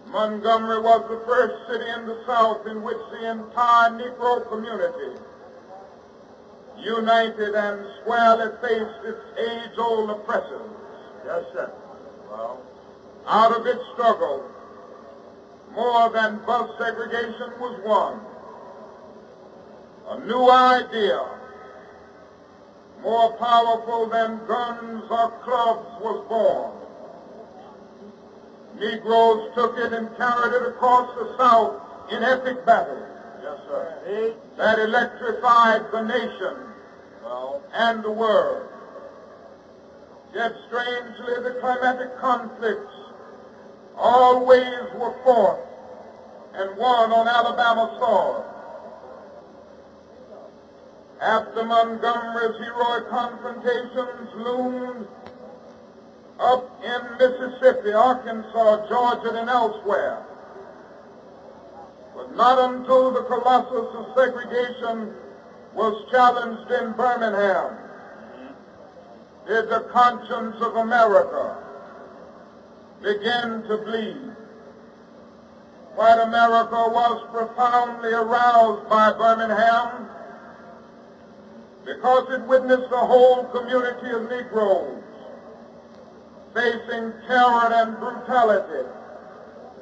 Montgomery was the first city in the South in which the entire Negro community united and squarely faced its age-old oppressors. Yes, sir. Well, out of its struggle, more than bus segregation was won. A new idea, more powerful than guns or clubs, was born. Negroes took it and carried it across the South in epic battle. Yes, sir. That electrified the nation and the world. Yet strangely, the climatic conflicts always were fought and won on Alabama soil. After Montgomery's heroic confrontations loomed up in Mississippi, Arkansas, Georgia, and elsewhere. But not until the colossus of segregation was challenged in Birmingham did the conscience of America begin to bleed. White America was profoundly aroused by Birmingham because it witnessed a whole community of Negroes facing terror and brutality